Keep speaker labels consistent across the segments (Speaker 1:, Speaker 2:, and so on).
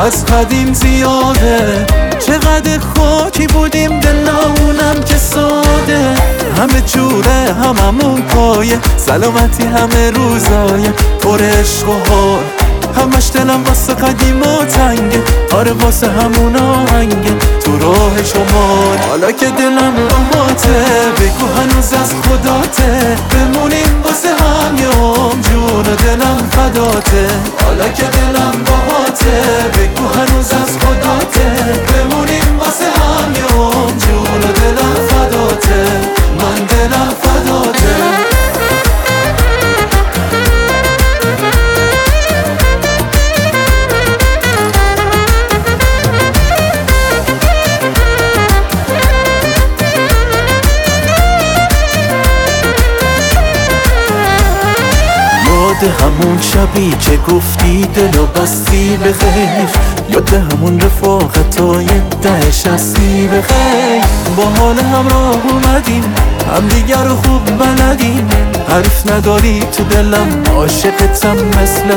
Speaker 1: از قدیم زیاده. چقدر خاکی بودیم دلامونم که ساده، همه جوره هممون پایه، سلامتی همه روزایه، پر عشق و حال، همش دلم واسه قدیما تنگه، آره واسه همون آهنگه تو راه شمال. حالا که دلم باهاته بگو هنوز از خداته، بمونیم واسه هم یه عمر، جون و دلم فداته. حالا که دلم باهاته بگو هنوز از خداته، بمونیم واسه هم یه عمر، جون و دلم فداته، من دلم فداته. همون شبی که گفتی دلو بستی به خیر، یاد همون رفاقتای دهش هستی به خیر. با حال همراه اومدیم، هم دیگر رو خوب بلدیم، حرف نداری تو دلم، عاشقتم مثل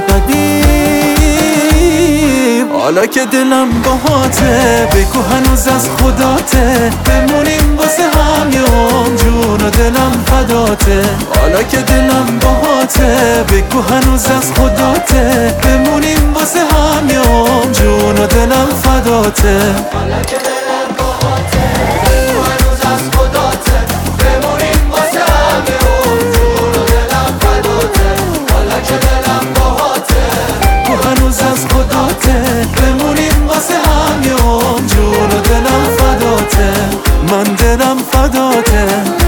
Speaker 1: قدیم. حالا که دلم باهاته بگو هنوز از خداته، بمونیم واسه هم یه عمر، جون و دلم فداته. حالا که دلم باهاته بگو هنوز از خداته، بمونیم واسه هم یه عمر، جون و دلم فداته. حالا که دلم باهاته بگو هنوز از خداته، بمونیم واسه هم یه عمر، جون و دلم فداته. حالا که دلم باهاته بگو هنوز از خداته، بمونیم واسه هم یه عمر، جون و دلم فداته، من دلم فداته.